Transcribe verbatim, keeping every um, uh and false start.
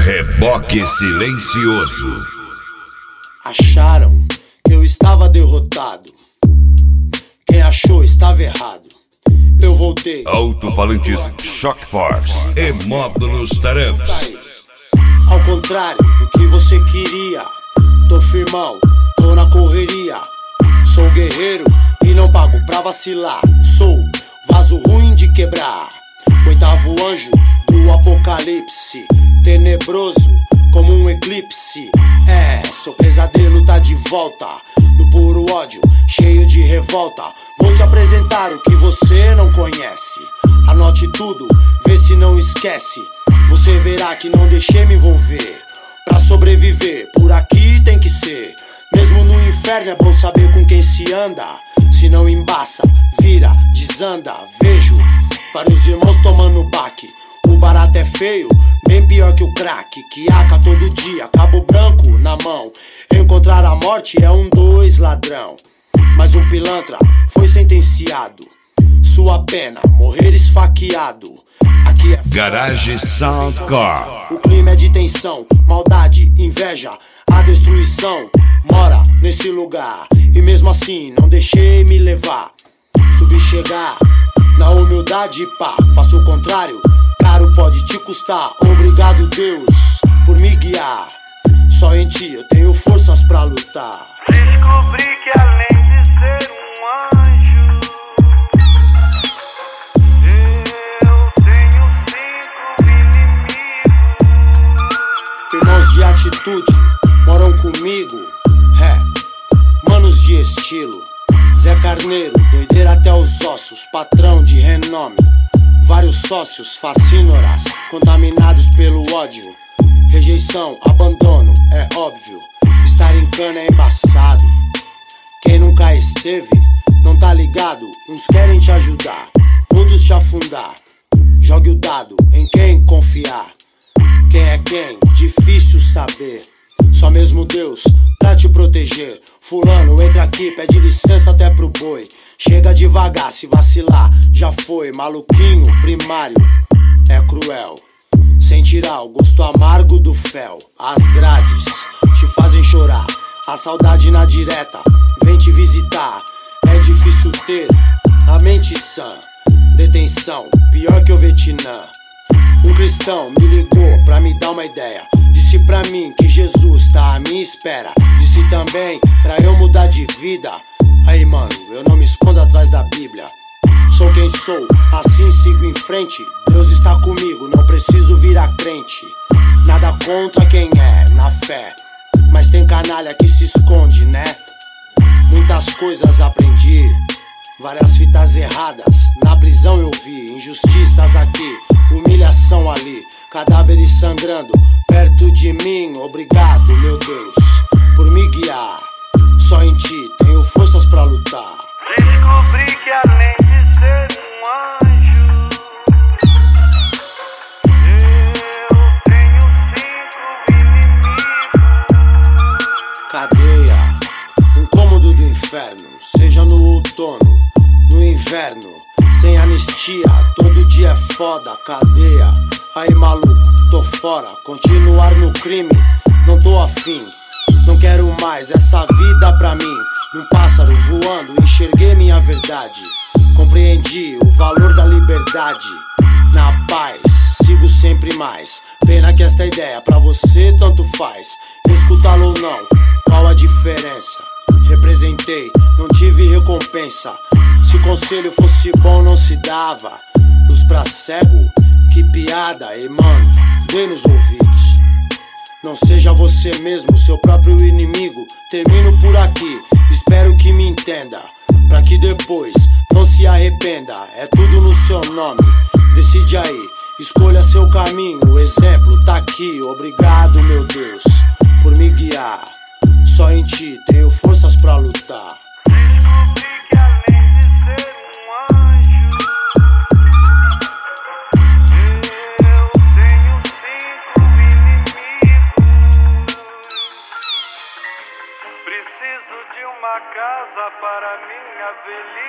Reboque silencioso. Acharam que eu estava derrotado. Quem achou estava errado. Eu voltei. Alto-falantes Shock Force e módulos Taramps. Ao contrário do que você queria, tô firmão, tô na correria. Sou guerreiro e não pago pra vacilar. Sou vaso ruim de quebrar. Oitavo anjo do apocalipse, tenebroso como um eclipse. É, seu pesadelo tá de volta, no puro ódio, cheio de revolta. Vou te apresentar o que você não conhece. Anote tudo, vê se não esquece. Você verá que não deixei me envolver. Pra sobreviver, por aqui tem que ser. Mesmo no inferno é bom saber com quem se anda. Se não embaça, vira, desanda. Vejo vários irmãos tomando baque. O barato é feio, bem pior que o crack. Que aca todo dia, cabo branco na mão. Encontrar a morte é um dois ladrão. Mas um pilantra foi sentenciado. Sua pena, morrer esfaqueado. Aqui é Garage Soundcore. O clima é de tensão, maldade, inveja. A destruição mora nesse lugar. E mesmo assim não deixei me levar. Subi chegar na humildade, pá. Faço o contrário, caro pode te custar. Obrigado Deus por me guiar. Só em ti eu tenho forças pra lutar. Descobri que além de ser um anjo, eu tenho cinco inimigos. Irmãos de atitude moram comigo. É, manos de estilo. Zé Carneiro, doideira até os ossos. Patrão de renome. Vários sócios fascínoras, contaminados pelo ódio. Rejeição, abandono, é óbvio. Estar em cana é embaçado. Quem nunca esteve, não tá ligado. Uns querem te ajudar, outros te afundar. Jogue o dado em quem confiar. Quem é quem? Difícil saber. Só mesmo Deus pra te proteger. Fulano, entra aqui, pede licença até pro boi. Chega devagar, se vacilar, já foi. Maluquinho, primário, é cruel. Sem tirar o gosto amargo do fel. As grades te fazem chorar. A saudade na direta vem te visitar. É difícil ter a mente sã. Detenção, pior que o Vietnã. Um cristão me ligou pra me dar uma ideia. Disse pra mim que Jesus tá à minha espera. Disse também pra eu mudar de vida. Aí mano, eu não me escondo atrás da Bíblia. Sou quem sou, assim sigo em frente. Deus está comigo, não preciso virar crente. Nada contra quem é, na fé. Mas tem canalha que se esconde, né? Muitas coisas aprendi, várias fitas erradas. Na prisão eu vi, injustiças aqui, humilhação ali. Cadáveres sangrando perto de mim. Obrigado, meu Deus, por me guiar. Só em ti tenho forças pra lutar. Descobri que além de ser um anjo, eu tenho cinco inimigos. Cadeia, um cômodo do inferno. Seja no outono, no inverno. Sem anistia, todo dia é foda. Cadeia, aí maluco, tô fora. Continuar no crime, não tô afim. Não quero mais essa vida pra mim. Num pássaro voando, enxerguei minha verdade. Compreendi o valor da liberdade. Na paz, sigo sempre mais. Pena que esta ideia pra você tanto faz. Escutá-lo ou não, qual a diferença? Representei, não tive recompensa. Se conselho fosse bom não se dava. Luz pra cego, que piada. E mano, dê nos ouvidos. Não seja você mesmo, seu próprio inimigo. Termino por aqui, espero que me entenda. Pra que depois não se arrependa. É tudo no seu nome, decide aí. Escolha seu caminho, o exemplo tá aqui. Obrigado, meu Deus, por me guiar. Só em ti tenho forças pra lutar. Descobri que além de ser um anjo, eu tenho cinco inimigos. Preciso de uma casa para minha velhice.